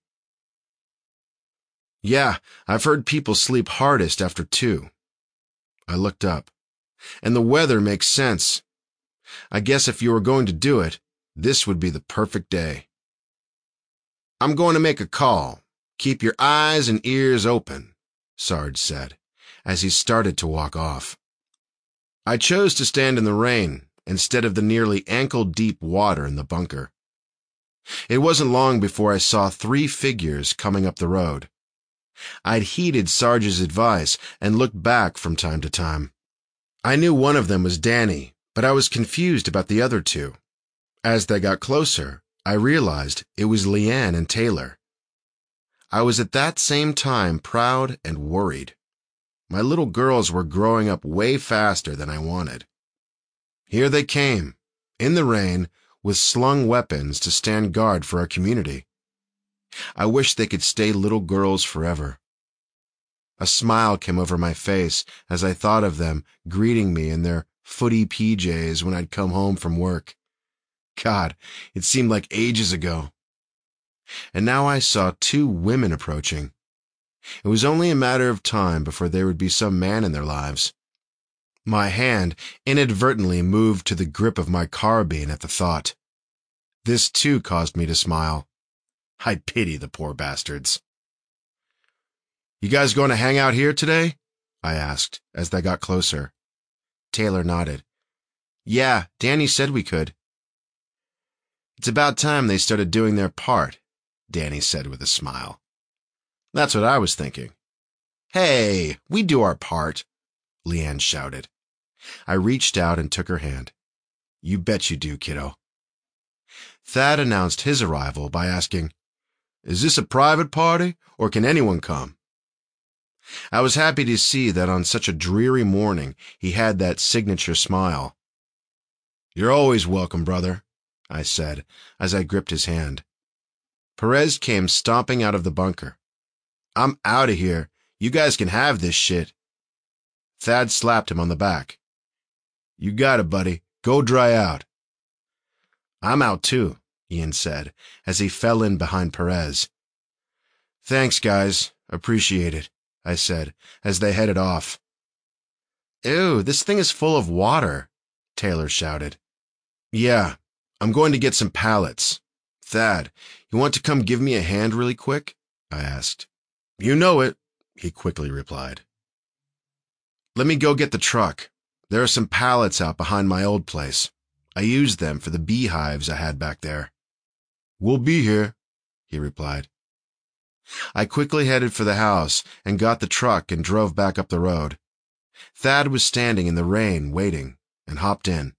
"Yeah, I've heard people sleep hardest after 2. I looked up. "And the weather makes sense. I guess if you were going to do it, this would be the perfect day." "I'm going to make a call. Keep your eyes and ears open," Sarge said, as he started to walk off. I chose to stand in the rain instead of the nearly ankle-deep water in the bunker. It wasn't long before I saw 3 figures coming up the road. I'd heeded Sarge's advice and looked back from time to time. I knew one of them was Danny, but I was confused about the other 2. As they got closer, I realized it was Leanne and Taylor. I was at that same time proud and worried. My little girls were growing up way faster than I wanted. Here they came, in the rain, with slung weapons to stand guard for our community. I wished they could stay little girls forever. A smile came over my face as I thought of them greeting me in their footy PJs when I'd come home from work. God, it seemed like ages ago. And now I saw 2 women approaching. It was only a matter of time before there would be some man in their lives. My hand inadvertently moved to the grip of my carbine at the thought. This too caused me to smile. I pity the poor bastards. "You guys going to hang out here today?" I asked as they got closer. Taylor nodded. "Yeah, Danny said we could." "It's about time they started doing their part," Danny said with a smile. "That's what I was thinking." "Hey, we do our part," Leanne shouted. I reached out and took her hand. "You bet you do, kiddo." Thad announced his arrival by asking, Is this a private party, or can anyone come?" I was happy to see that on such a dreary morning he had that signature smile. "You're always welcome, brother," I said, as I gripped his hand. Perez came stomping out of the bunker. "I'm out of here. You guys can have this shit." Thad slapped him on the back. "You got it, buddy. Go dry out." "I'm out too," Ian said, as he fell in behind Perez. "Thanks, guys. Appreciate it," I said, as they headed off. "Ew, this thing is full of water," Taylor shouted. "Yeah, I'm going to get some pallets. Thad, you want to come give me a hand really quick?" I asked. "You know it," he quickly replied. "Let me go get the truck. There are some pallets out behind my old place. I used them for the beehives I had back there." "We'll be here," he replied. I quickly headed for the house and got the truck and drove back up the road. Thad was standing in the rain waiting and hopped in.